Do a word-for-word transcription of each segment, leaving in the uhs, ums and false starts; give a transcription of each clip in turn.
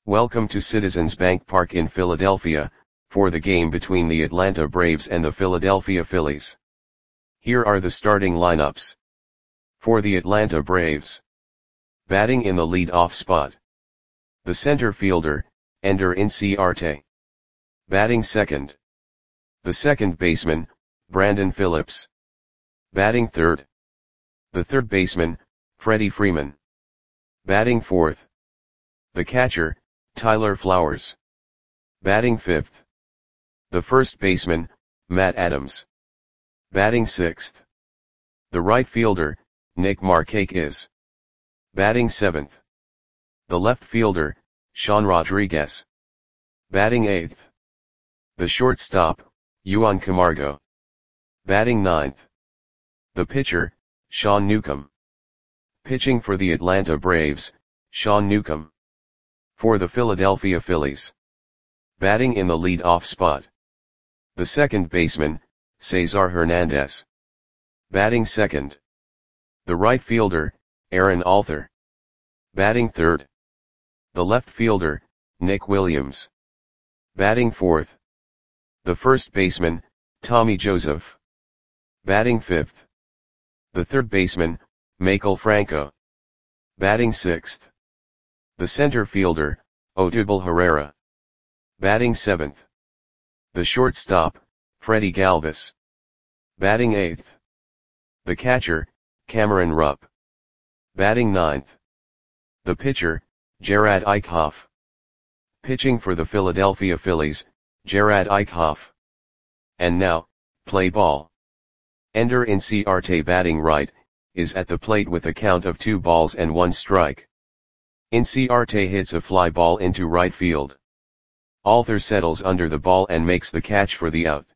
Welcome to Citizens Bank Park in Philadelphia, for the game between the Atlanta Braves and the Philadelphia Phillies. Here are the starting lineups. For the Atlanta Braves. Batting in the lead-off spot. The center fielder, Ender Inciarte. Batting second. The second baseman, Brandon Phillips. Batting third. The third baseman, Freddie Freeman. Batting fourth. The catcher, Tyler Flowers. Batting fifth. The first baseman, Matt Adams. Batting sixth. The right fielder, Nick Markakis. Batting seventh. The left fielder, Sean Rodriguez. Batting eighth. The shortstop, Juan Camargo. Batting ninth. The pitcher, Sean Newcomb. Pitching for the Atlanta Braves, Sean Newcomb. For the Philadelphia Phillies. Batting in the lead-off spot. The second baseman, Cesar Hernandez. Batting second. The right fielder, Aaron Alther. Batting third. The left fielder, Nick Williams. Batting fourth. The first baseman, Tommy Joseph. Batting fifth. The third baseman, Maikel Franco. Batting sixth. The center fielder, Odubel Herrera. Batting seventh. The shortstop, Freddie Galvis. Batting eighth. The catcher, Cameron Rupp. Batting ninth. The pitcher, Jerad Eickhoff. Pitching for the Philadelphia Phillies, Jerad Eickhoff. And now, play ball. Ender Inciarte, batting right, is at the plate with a count of two balls and one strike. Inciarte hits a fly ball into right field. Alther settles under the ball and makes the catch for the out.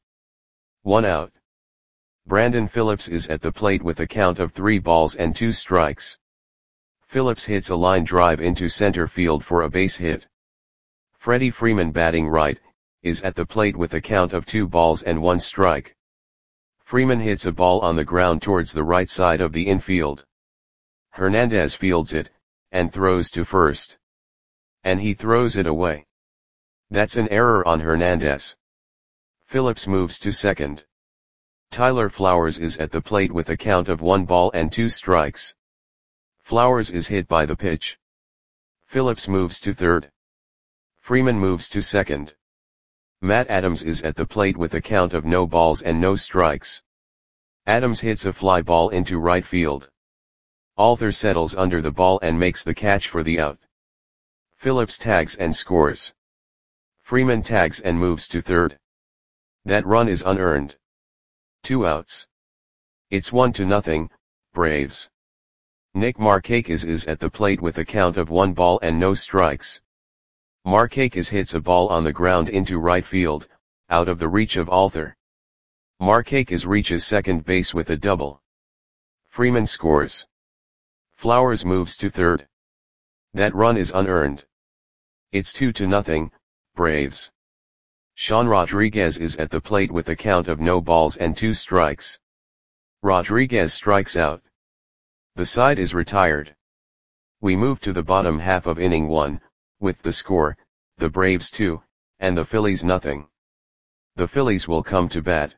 One out. Brandon Phillips is at the plate with a count of three balls and two strikes. Phillips hits a line drive into center field for a base hit. Freddie Freeman, batting right, is at the plate with a count of two balls and one strike. Freeman hits a ball on the ground towards the right side of the infield. Hernandez fields it, and throws to first. And he throws it away. That's an error on Hernandez. Phillips moves to second. Tyler Flowers is at the plate with a count of one ball and two strikes. Flowers is hit by the pitch. Phillips moves to third. Freeman moves to second. Matt Adams is at the plate with a count of no balls and no strikes. Adams hits a fly ball into right field. Alther settles under the ball and makes the catch for the out. Phillips tags and scores. Freeman tags and moves to third. That run is unearned. Two outs. It's one to nothing, Braves. Nick Markakis is at the plate with a count of one ball and no strikes. Markakis hits a ball on the ground into right field, out of the reach of Alther. Markakis reaches second base with a double. Freeman scores. Flowers moves to third. That run is unearned. It's two to nothing, Braves. Sean Rodriguez is at the plate with a count of no balls and two strikes. Rodriguez strikes out. The side is retired. We move to the bottom half of inning one, with the score, the Braves two, and the Phillies nothing. The Phillies will come to bat.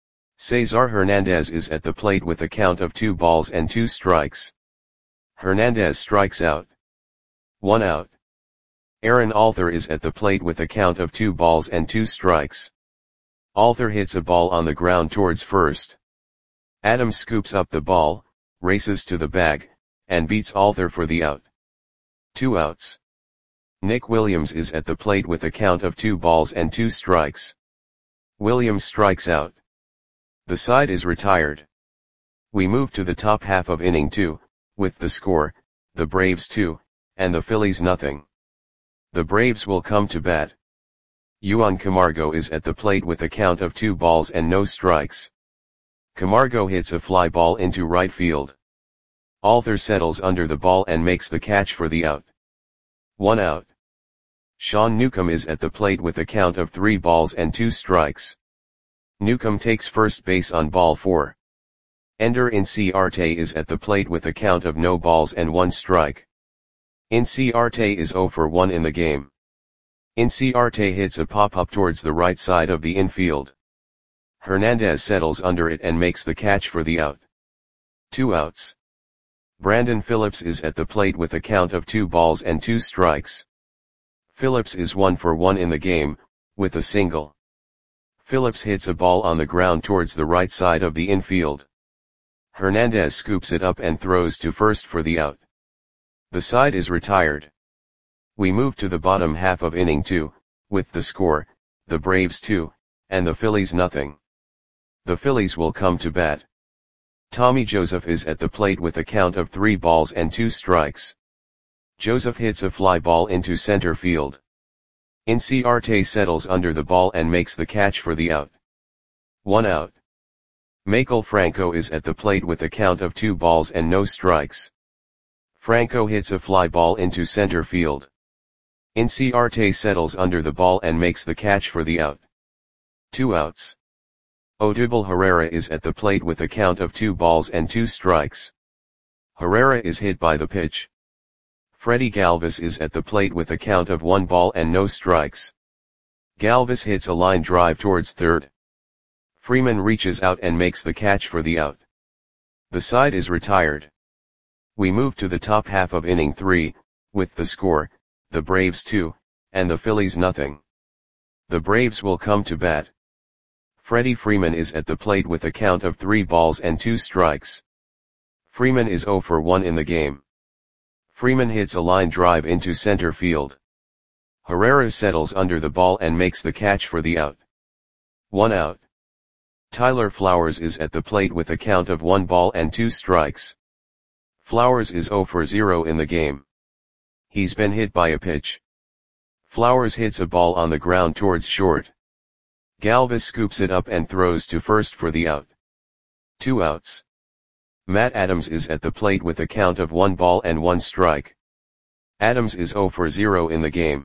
Cesar Hernandez is at the plate with a count of two balls and two strikes. Hernandez strikes out. One out. Aaron Alther is at the plate with a count of two balls and two strikes. Alther hits a ball on the ground towards first. Adams scoops up the ball, races to the bag, and beats Alther for the out. Two outs. Nick Williams is at the plate with a count of two balls and two strikes. Williams strikes out. The side is retired. We move to the top half of inning two, with the score, the Braves two, and the Phillies nothing. The Braves will come to bat. Juan Camargo is at the plate with a count of two balls and no strikes. Camargo hits a fly ball into right field. Alther settles under the ball and makes the catch for the out. One out. Sean Newcomb is at the plate with a count of three balls and two strikes. Newcomb takes first base on ball four. Ender Inciarte is at the plate with a count of no balls and one strike. Inciarte is zero for one in the game. Inciarte hits a pop-up towards the right side of the infield. Hernandez settles under it and makes the catch for the out. Two outs. Brandon Phillips is at the plate with a count of two balls and two strikes. Phillips is one for one in the game, with a single. Phillips hits a ball on the ground towards the right side of the infield. Hernandez scoops it up and throws to first for the out. The side is retired. We move to the bottom half of inning two, with the score, the Braves two, and the Phillies nothing. The Phillies will come to bat. Tommy Joseph is at the plate with a count of three balls and two strikes. Joseph hits a fly ball into center field. Inciarte settles under the ball and makes the catch for the out. One out. Maikel Franco is at the plate with a count of two balls and no strikes. Franco hits a fly ball into center field. Inciarte settles under the ball and makes the catch for the out. Two outs. Odubel Herrera is at the plate with a count of two balls and two strikes. Herrera is hit by the pitch. Freddie Galvis is at the plate with a count of one ball and no strikes. Galvis hits a line drive towards third. Freeman reaches out and makes the catch for the out. The side is retired. We move to the top half of inning three, with the score, the Braves two, and the Phillies nothing. The Braves will come to bat. Freddie Freeman is at the plate with a count of three balls and two strikes. Freeman is zero for one in the game. Freeman hits a line drive into center field. Herrera settles under the ball and makes the catch for the out. One out. Tyler Flowers is at the plate with a count of one ball and two strikes. Flowers is zero for zero in the game. He's been hit by a pitch. Flowers hits a ball on the ground towards short. Galvis scoops it up and throws to first for the out. Two outs. Matt Adams is at the plate with a count of one ball and one strike. Adams is zero for zero in the game.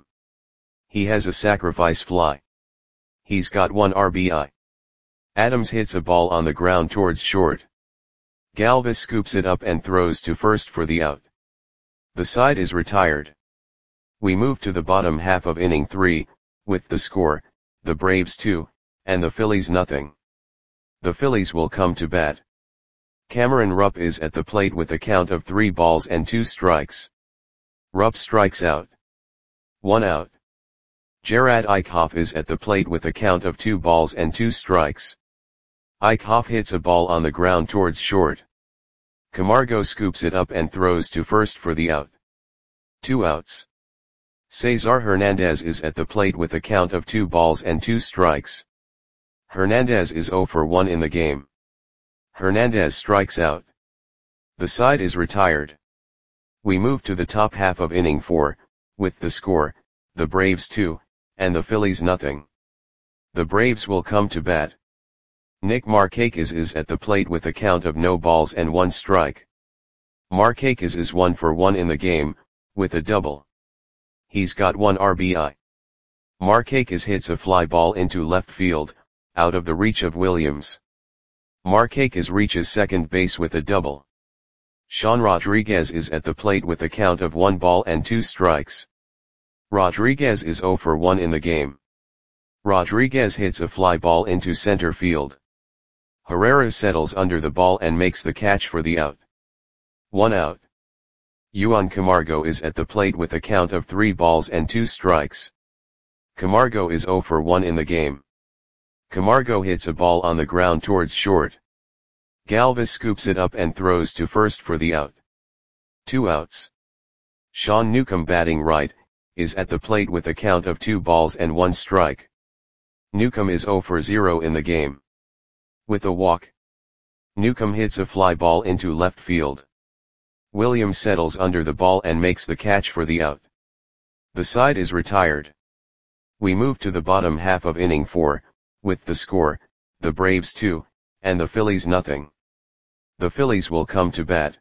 He has a sacrifice fly. He's got one R B I. Adams hits a ball on the ground towards short. Galvis scoops it up and throws to first for the out. The side is retired. We move to the bottom half of inning three, with the score, the Braves two, and the Phillies nothing. The Phillies will come to bat. Cameron Rupp is at the plate with a count of three balls and two strikes. Rupp strikes out. One out. Gerard Eichhoff is at the plate with a count of two balls and two strikes. Eichhoff hits a ball on the ground towards short. Camargo scoops it up and throws to first for the out. Two outs. Cesar Hernandez is at the plate with a count of two balls and two strikes. Hernandez is zero for one in the game. Hernandez strikes out. The side is retired. We move to the top half of inning four, with the score, the Braves two, and the Phillies nothing. The Braves will come to bat. Nick Markakis is at the plate with a count of no balls and one strike. Markakis is one for one in the game, with a double. He's got one R B I. Markakis hits a fly ball into left field, out of the reach of Williams. Markakis reaches second base with a double. Sean Rodriguez is at the plate with a count of one ball and two strikes. Rodriguez is zero for one in the game. Rodriguez hits a fly ball into center field. Herrera settles under the ball and makes the catch for the out. One out. Juan Camargo is at the plate with a count of three balls and two strikes. Camargo is zero for one in the game. Camargo hits a ball on the ground towards short. Galvis scoops it up and throws to first for the out. Two outs. Sean Newcomb, batting right, is at the plate with a count of two balls and one strike. Newcomb is zero for zero in the game. With a walk. Newcomb hits a fly ball into left field. Williams settles under the ball and makes the catch for the out. The side is retired. We move to the bottom half of inning four, with the score, the Braves two, and the Phillies nothing. The Phillies will come to bat.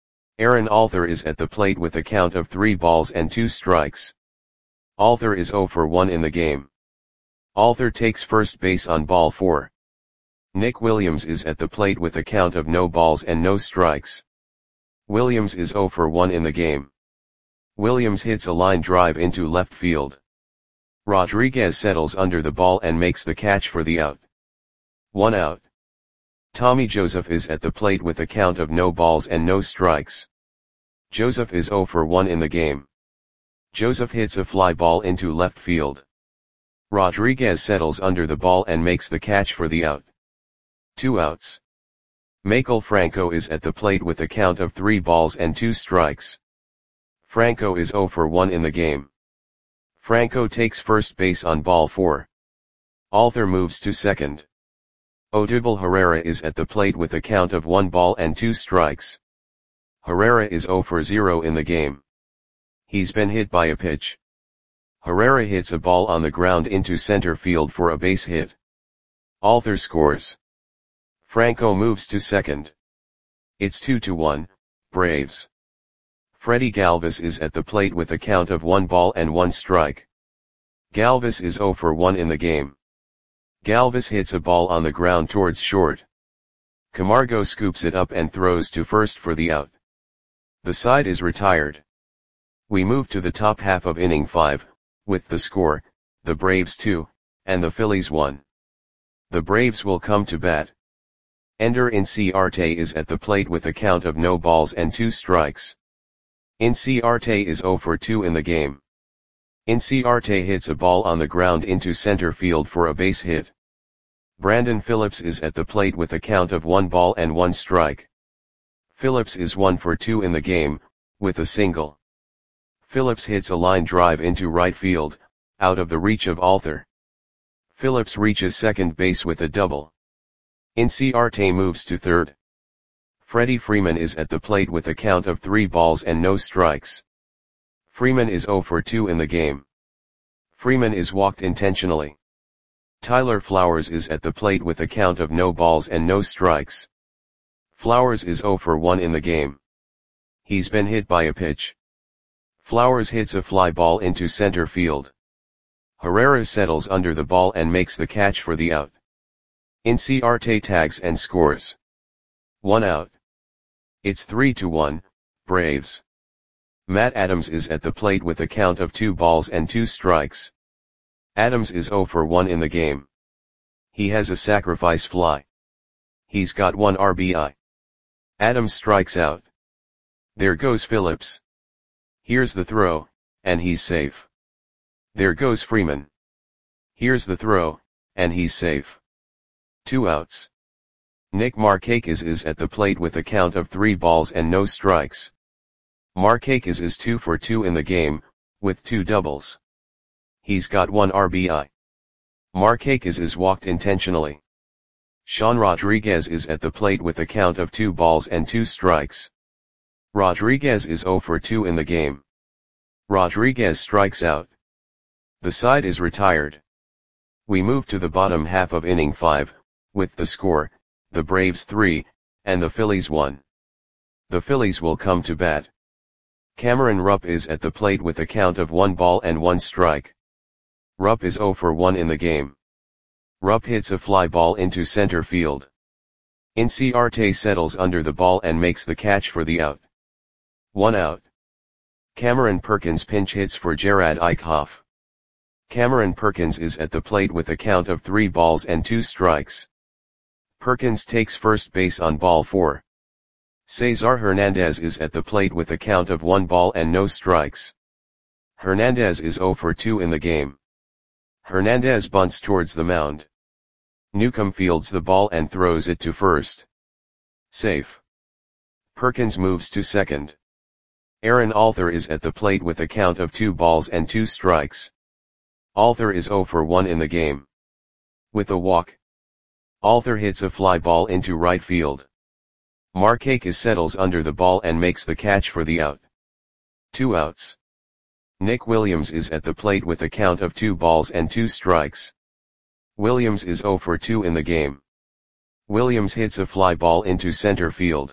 Aaron Alther is at the plate with a count of three balls and two strikes. Alther is zero for one in the game. Alther takes first base on ball four. Nick Williams is at the plate with a count of no balls and no strikes. Williams is zero for one in the game. Williams hits a line drive into left field. Rodriguez settles under the ball and makes the catch for the out. One out. Tommy Joseph is at the plate with a count of no balls and no strikes. Joseph is zero for one in the game. Joseph hits a fly ball into left field. Rodriguez settles under the ball and makes the catch for the out. Two outs. Maikel Franco is at the plate with a count of three balls and two strikes. Franco is zero for one in the game. Franco takes first base on ball four. Alter moves to second. Odubel Herrera is at the plate with a count of one ball and two strikes. Herrera is zero for zero in the game. He's been hit by a pitch. Herrera hits a ball on the ground into center field for a base hit. Alter scores. Franco moves to second. It's two to one, Braves. Freddie Galvis is at the plate with a count of one ball and one strike. Galvis is zero for one in the game. Galvis hits a ball on the ground towards short. Camargo scoops it up and throws to first for the out. The side is retired. We move to the top half of inning five, with the score, the Braves two, and the Phillies one. The Braves will come to bat. Ender Inciarte is at the plate with a count of no balls and two strikes. Inciarte is zero for two in the game. Inciarte hits a ball on the ground into center field for a base hit. Brandon Phillips is at the plate with a count of one ball and one strike. Phillips is one for two in the game, with a single. Phillips hits a line drive into right field, out of the reach of Alter. Phillips reaches second base with a double. Inciarte moves to third. Freddie Freeman is at the plate with a count of three balls and no strikes. Freeman is zero for two in the game. Freeman is walked intentionally. Tyler Flowers is at the plate with a count of no balls and no strikes. Flowers is zero for one in the game. He's been hit by a pitch. Flowers hits a fly ball into center field. Herrera settles under the ball and makes the catch for the out. Inciarte tags and scores. One out. It's three to one, Braves. Matt Adams is at the plate with a count of two balls and two strikes. Adams is zero for one in the game. He has a sacrifice fly. He's got one R B I. Adams strikes out. There goes Phillips. Here's the throw, and he's safe. There goes Freeman. Here's the throw, and he's safe. Two outs. Nick Markakis is at the plate with a count of three balls and no strikes. Markakis is two for two in the game, with two doubles. He's got one R B I. Markakis is walked intentionally. Sean Rodriguez is at the plate with a count of two balls and two strikes. Rodriguez is zero for two in the game. Rodriguez strikes out. The side is retired. We move to the bottom half of inning five, with the score, the Braves three, and the Phillies one. The Phillies will come to bat. Cameron Rupp is at the plate with a count of one ball and one strike. Rupp is zero for one in the game. Rupp hits a fly ball into center field. Inciarte settles under the ball and makes the catch for the out. One out. Cameron Perkins pinch hits for Gerard Eichhoff. Cameron Perkins is at the plate with a count of three balls and two strikes. Perkins takes first base on ball four. Cesar Hernandez is at the plate with a count of one ball and no strikes. Hernandez is zero for two in the game. Hernandez bunts towards the mound. Newcomb fields the ball and throws it to first. Safe. Perkins moves to second. Aaron Alter is at the plate with a count of two balls and two strikes. Alter is zero for one in the game. With a walk. Alter hits a fly ball into right field. Markakis settles under the ball and makes the catch for the out. Two outs. Nick Williams is at the plate with a count of two balls and two strikes. Williams is zero for two in the game. Williams hits a fly ball into center field.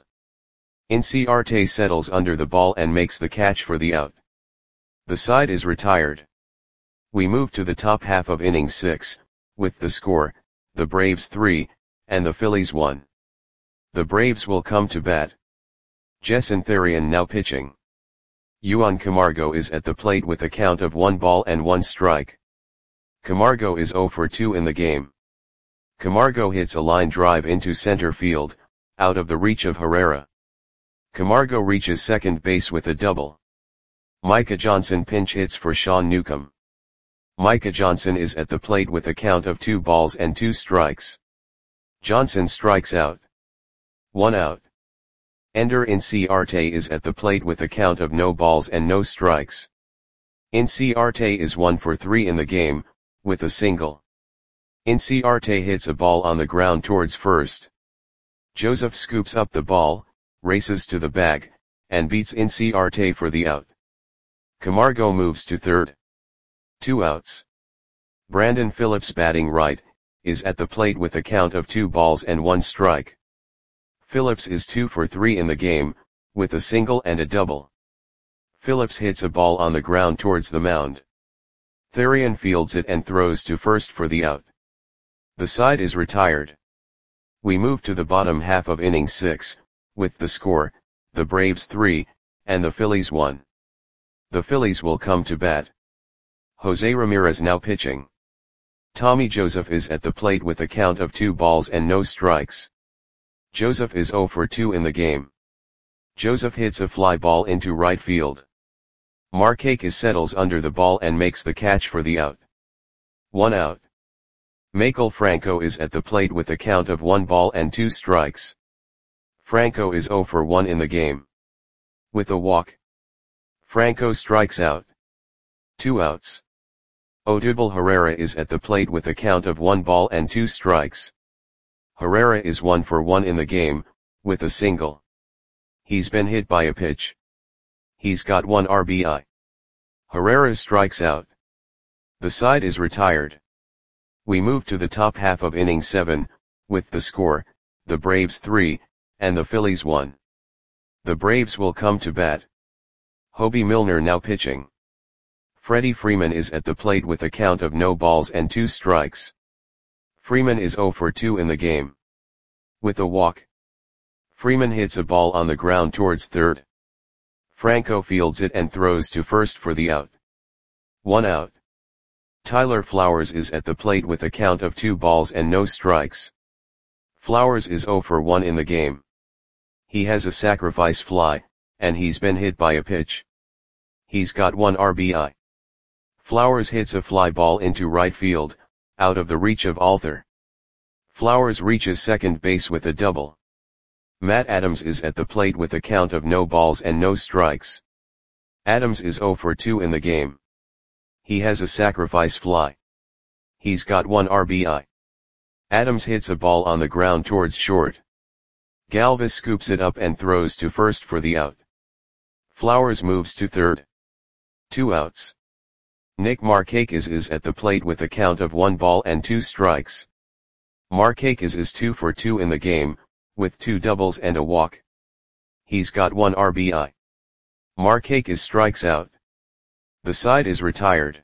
Inciarte settles under the ball and makes the catch for the out. The side is retired. We move to the top half of inning six, with the score, the Braves three, and the Phillies one. The Braves will come to bat. Jason Therian now pitching. Yuan Camargo is at the plate with a count of one ball and one strike. Camargo is zero for two in the game. Camargo hits a line drive into center field, out of the reach of Herrera. Camargo reaches second base with a double. Micah Johnson pinch hits for Sean Newcomb. Micah Johnson is at the plate with a count of two balls and two strikes. Johnson strikes out. One out. Ender Inciarte is at the plate with a count of no balls and no strikes. Inciarte is one for three in the game, with a single. Inciarte hits a ball on the ground towards first. Joseph scoops up the ball, races to the bag, and beats Inciarte for the out. Camargo moves to third. Two outs. Brandon Phillips batting right, is at the plate with a count of two balls and one strike. Phillips is two for three in the game, with a single and a double. Phillips hits a ball on the ground towards the mound. Therrien fields it and throws to first for the out. The side is retired. We move to the bottom half of inning six, with the score, the Braves three, and the Phillies one. The Phillies will come to bat. Jose Ramirez now pitching. Tommy Joseph is at the plate with a count of two balls and no strikes. Joseph is zero for two in the game. Joseph hits a fly ball into right field. Markakis settles under the ball and makes the catch for the out. One out. Maikel Franco is at the plate with a count of one ball and two strikes. Franco is zero for one in the game. With a walk. Franco strikes out. Two outs. Odubel Herrera is at the plate with a count of one ball and two strikes. Herrera is one for one in the game, with a single. He's been hit by a pitch. He's got one R B I. Herrera strikes out. The side is retired. We move to the top half of inning seven, with the score, the Braves three, and the Phillies one. The Braves will come to bat. Hobie Milner now pitching. Freddie Freeman is at the plate with a count of no balls and two strikes. Freeman is zero for two in the game. With a walk. Freeman hits a ball on the ground towards third. Franco fields it and throws to first for the out. One out. Tyler Flowers is at the plate with a count of two balls and no strikes. Flowers is zero for one in the game. He has a sacrifice fly, and he's been hit by a pitch. He's got one R B I. Flowers hits a fly ball into right field, out of the reach of Althor. Flowers reaches second base with a double. Matt Adams is at the plate with a count of no balls and no strikes. Adams is zero for two in the game. He has a sacrifice fly. He's got one R B I. Adams hits a ball on the ground towards short. Galvis scoops it up and throws to first for the out. Flowers moves to third. Two outs. Nick Markakis is at the plate with a count of one ball and two strikes. Markakis is two for two in the game, with two doubles and a walk. He's got one R B I. Markakis strikes out. The side is retired.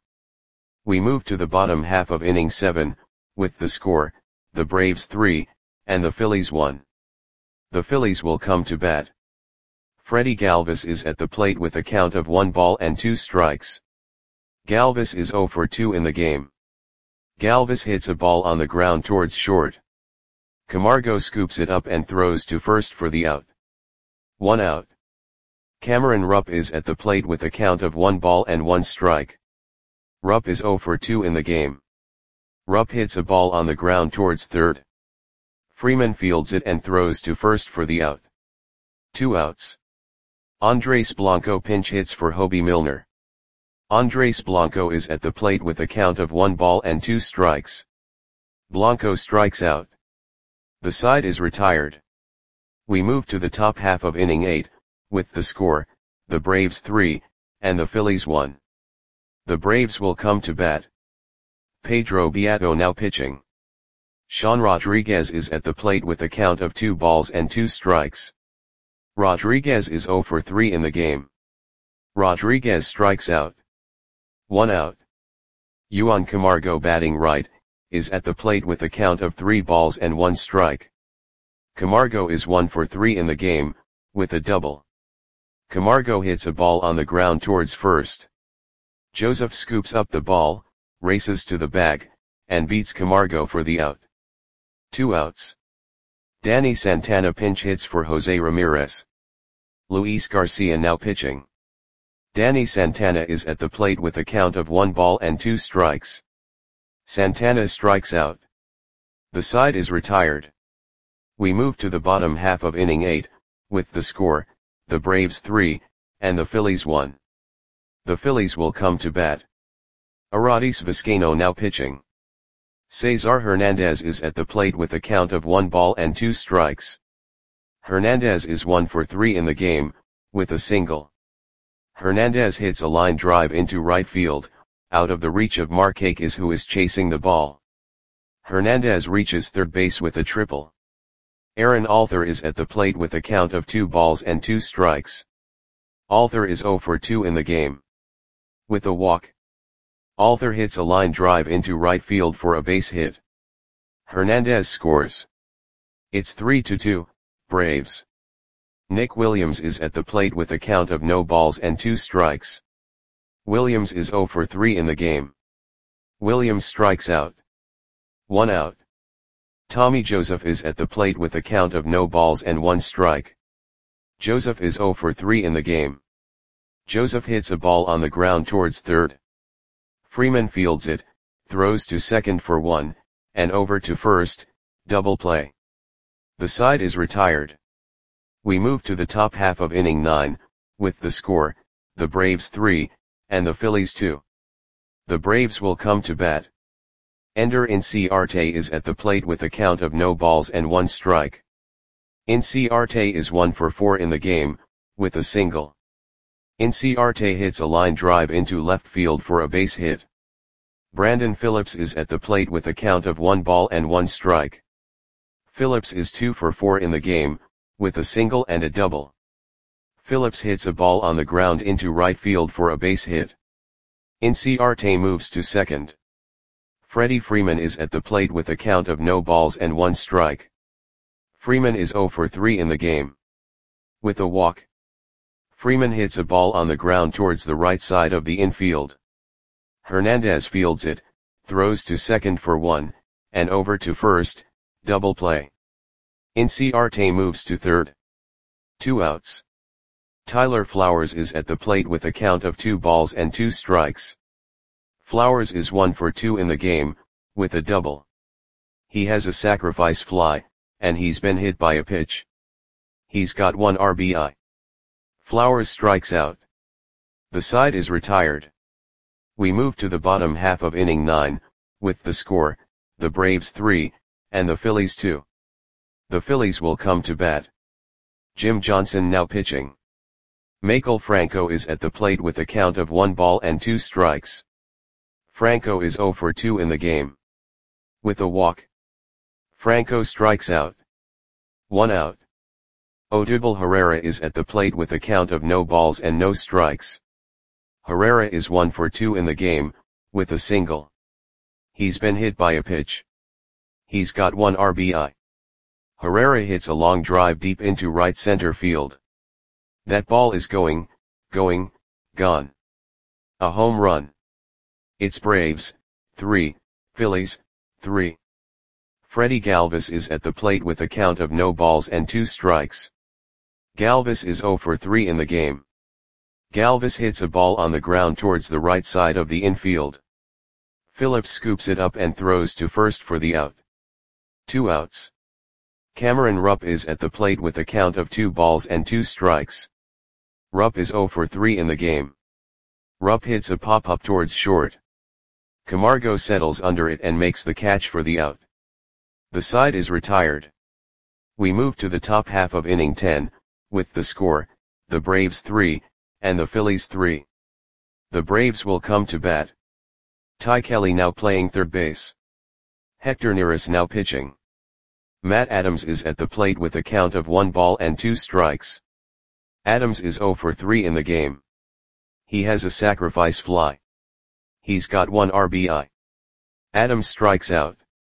We move to the bottom half of inning seven, with the score, the Braves three, and the Phillies one. The Phillies will come to bat. Freddie Galvis is at the plate with a count of one ball and two strikes. Galvis is zero for two in the game. Galvis hits a ball on the ground towards short. Camargo scoops it up and throws to first for the out. One out. Cameron Rupp is at the plate with a count of one ball and one strike. Rupp is zero for two in the game. Rupp hits a ball on the ground towards third. Freeman fields it and throws to first for the out. Two outs. Andres Blanco pinch hits for Hobie Milner. Andres Blanco is at the plate with a count of one ball and two strikes. Blanco strikes out. The side is retired. We move to the top half of inning eight, with the score, the Braves three, and the Phillies one. The Braves will come to bat. Pedro Beato now pitching. Sean Rodriguez is at the plate with a count of two balls and two strikes. Rodriguez is zero for three in the game. Rodriguez strikes out. One out. Yuan Camargo batting right, is at the plate with a count of three balls and one strike. Camargo is one for three in the game, with a double. Camargo hits a ball on the ground towards first. Joseph scoops up the ball, races to the bag, and beats Camargo for the out. Two outs. Danny Santana pinch hits for Jose Ramirez. Luis Garcia now pitching. Danny Santana is at the plate with a count of one ball and two strikes. Santana strikes out. The side is retired. We move to the bottom half of inning eight, with the score, the Braves three, and the Phillies one. The Phillies will come to bat. Aradis Vizcaino now pitching. Cesar Hernandez is at the plate with a count of one ball and two strikes. Hernandez is one for three in the game, with a single. Hernandez hits a line drive into right field, out of the reach of Markakis, who is chasing the ball. Hernandez reaches third base with a triple. Aaron Alther is at the plate with a count of two balls and two strikes. Alther is zero for two in the game. With a walk. Alther hits a line drive into right field for a base hit. Hernandez scores. It's three to two, Braves. Nick Williams is at the plate with a count of no balls and two strikes. Williams is zero for three in the game. Williams strikes out. One out. Tommy Joseph is at the plate with a count of no balls and one strike. Joseph is zero for three in the game. Joseph hits a ball on the ground towards third. Freeman fields it, throws to second for one, and over to first, double play. The side is retired. We move to the top half of inning nine, with the score, the Braves three, and the Phillies two. The Braves will come to bat. Ender Inciarte is at the plate with a count of no balls and one strike. Inciarte is one for four in the game, with a single. Inciarte hits a line drive into left field for a base hit. Brandon Phillips is at the plate with a count of one ball and one strike. Phillips is two for four in the game, with a single and a double. Phillips hits a ball on the ground into right field for a base hit. Inciarte moves to second. Freddie Freeman is at the plate with a count of no balls and one strike. Freeman is zero for three in the game. With a walk. Freeman hits a ball on the ground towards the right side of the infield. Hernandez fields it, throws to second for one, and over to first, double play. Inciarte moves to third. Two outs. Tyler Flowers is at the plate with a count of two balls and two strikes. Flowers is one for two in the game, with a double. He has a sacrifice fly, and he's been hit by a pitch. He's got one R B I. Flowers strikes out. The side is retired. We move to the bottom half of inning nine, with the score, the Braves three, and the Phillies two. The Phillies will come to bat. Jim Johnson now pitching. Maikel Franco is at the plate with a count of one ball and two strikes. Franco is zero for two in the game. With a walk. Franco strikes out. One out. Odubel Herrera is at the plate with a count of no balls and no strikes. Herrera is one for two in the game, with a single. He's been hit by a pitch. He's got one R B I. Herrera hits a long drive deep into right center field. That ball is going, going, gone. A home run. It's Braves, three, Phillies, three. Freddie Galvis is at the plate with a count of no balls and two strikes. Galvis is zero for three in the game. Galvis hits a ball on the ground towards the right side of the infield. Phillips scoops it up and throws to first for the out. Two outs. Cameron Rupp is at the plate with a count of two balls and two strikes. Rupp is zero for three in the game. Rupp hits a pop-up towards short. Camargo settles under it and makes the catch for the out. The side is retired. We move to the top half of inning ten, with the score, the Braves three, and the Phillies three. The Braves will come to bat. Ty Kelly now playing third base. Hector Neris now pitching. Matt Adams is at the plate with a count of one ball and two strikes. Adams is zero for three in the game. He has a sacrifice fly. He's got one R B I. Adams strikes out.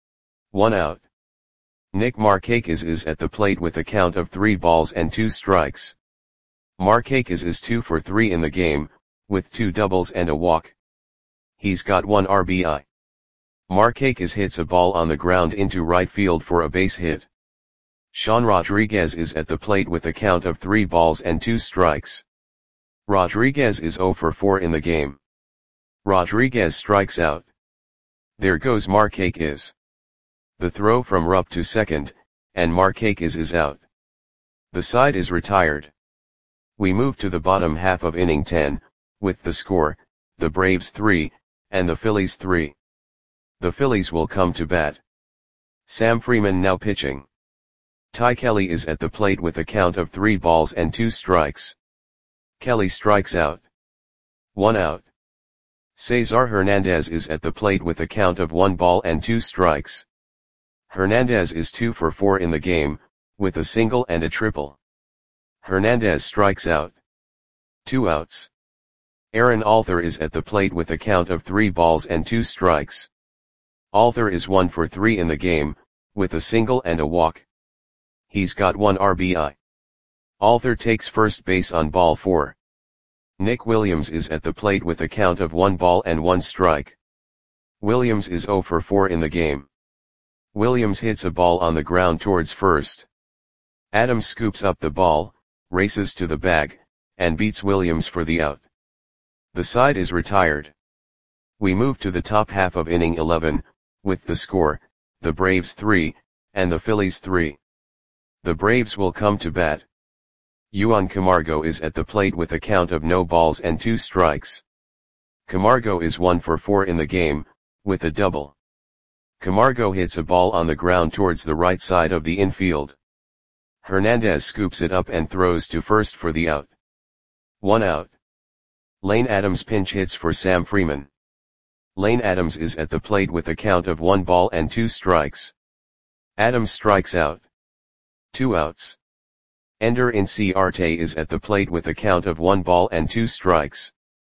One out. Nick Markakis is at the plate with a count of three balls and two strikes. Markakis is two for three in the game, with two doubles and a walk. He's got one R B I. Markakis hits a ball on the ground into right field for a base hit. Sean Rodriguez is at the plate with a count of three balls and two strikes. Rodriguez is zero for four in the game. Rodriguez strikes out. There goes Markakis. The throw from Rupp to second, and Markakis is out. The side is retired. We move to the bottom half of inning ten, with the score, the Braves three, and the Phillies three. The Phillies will come to bat. Sam Freeman now pitching. Ty Kelly is at the plate with a count of three balls and two strikes. Kelly strikes out. One out. Cesar Hernandez is at the plate with a count of one ball and two strikes. Hernandez is two for four in the game, with a single and a triple. Hernandez strikes out. Two outs. Aaron Alther is at the plate with a count of three balls and two strikes. Alther is one for three in the game, with a single and a walk. He's got one R B I. Alther takes first base on ball four. Nick Williams is at the plate with a count of one ball and one strike. Williams is zero for four in the game. Williams hits a ball on the ground towards first. Adams scoops up the ball, races to the bag, and beats Williams for the out. The side is retired. We move to the top half of inning eleven, with the score, the Braves three, and the Phillies three. The Braves will come to bat. Juan Camargo is at the plate with a count of no balls and two strikes. Camargo is one for four in the game, with a double. Camargo hits a ball on the ground towards the right side of the infield. Hernandez scoops it up and throws to first for the out. One out. Lane Adams pinch hits for Sam Freeman. Lane Adams is at the plate with a count of one ball and two strikes. Adams strikes out. Two outs. Ender Inciarte is at the plate with a count of one ball and two strikes.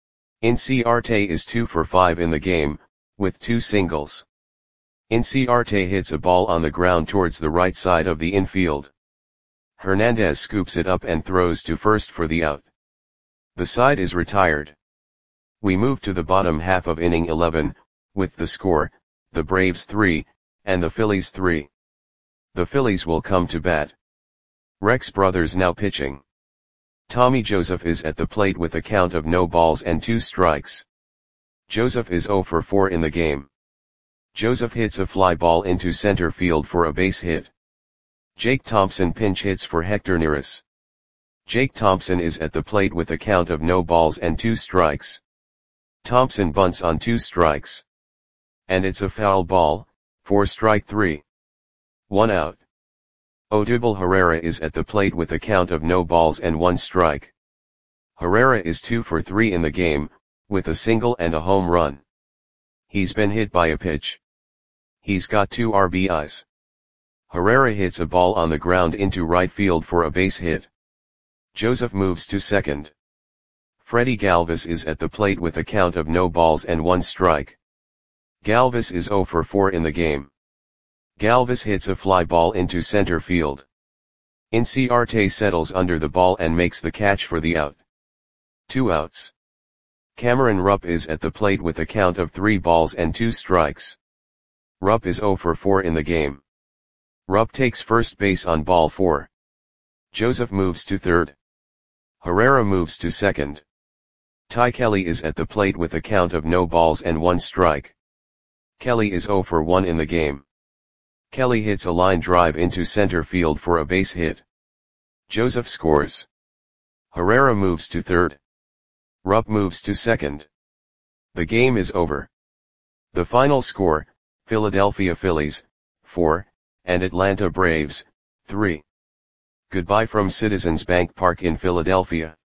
Inciarte is two for five in the game, with two singles. Inciarte hits a ball on the ground towards the right side of the infield. Hernandez scoops it up and throws to first for the out. The side is retired. We move to the bottom half of inning eleven, with the score, the Braves three, and the Phillies three. The Phillies will come to bat. Rex Brothers now pitching. Tommy Joseph is at the plate with a count of no balls and two strikes. Joseph is zero for four in the game. Joseph hits a fly ball into center field for a base hit. Jake Thompson pinch hits for Hector Neris. Jake Thompson is at the plate with a count of no balls and two strikes. Thompson bunts on two strikes. And it's a foul ball, for strike three. One out. Odubel Herrera is at the plate with a count of no balls and one strike. Herrera is two for three in the game, with a single and a home run. He's been hit by a pitch. He's got two R B Is. Herrera hits a ball on the ground into right field for a base hit. Joseph moves to second. Freddie Galvis is at the plate with a count of no balls and one strike. Galvis is zero for four in the game. Galvis hits a fly ball into center field. Inciarte settles under the ball and makes the catch for the out. Two outs. Cameron Rupp is at the plate with a count of three balls and two strikes. Rupp is zero for four in the game. Rupp takes first base on ball four. Joseph moves to third. Herrera moves to second. Ty Kelly is at the plate with a count of no balls and one strike. Kelly is zero for one in the game. Kelly hits a line drive into center field for a base hit. Joseph scores. Herrera moves to third. Rupp moves to second. The game is over. The final score, Philadelphia Phillies, four, and Atlanta Braves, three. Goodbye from Citizens Bank Park in Philadelphia.